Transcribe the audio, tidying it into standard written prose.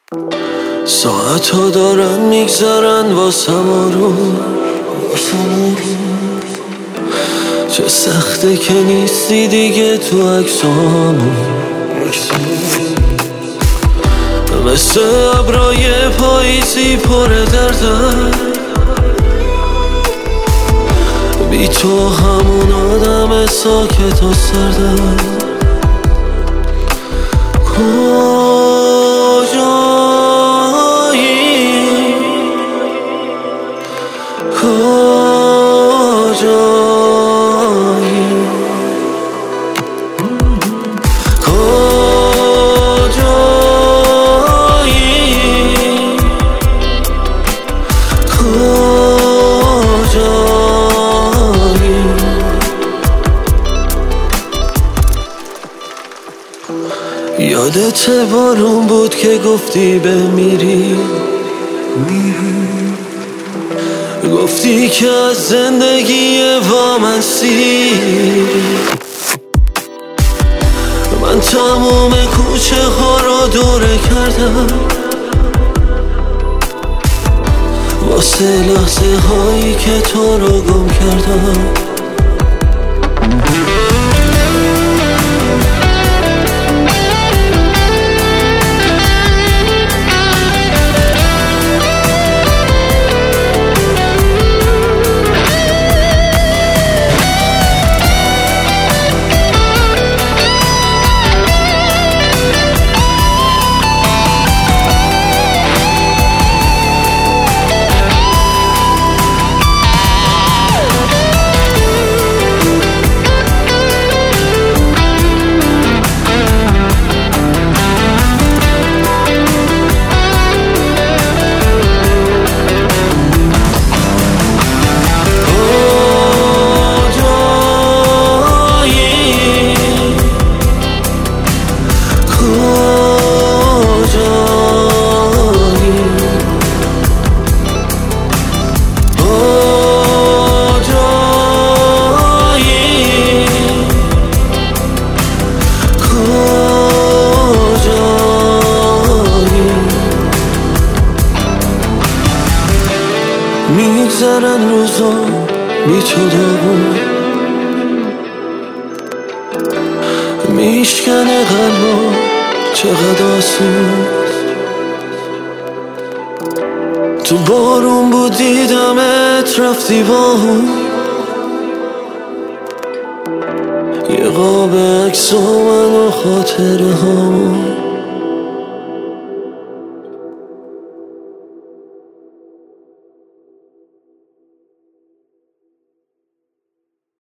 ساعت ها دارن میگذرن واسم رو چه سخته که نیستی دیگه تو عکسامو مثل ابرای پاییزی پر دردم بی تو همون آدم ساکت و سردم یادت بارون بود که گفتی بمیری گفتی که از زندگی وامن سیری من تموم کوچه ها رو دوره کردم واسه لحظه هایی که تو رو گم کردم میگذرن روزا بی تو داغون میشکنه قلبا چقدر آسون تو بارون بود دیدمت رفتی با اون یه قاب عکس و من و خاطره هامون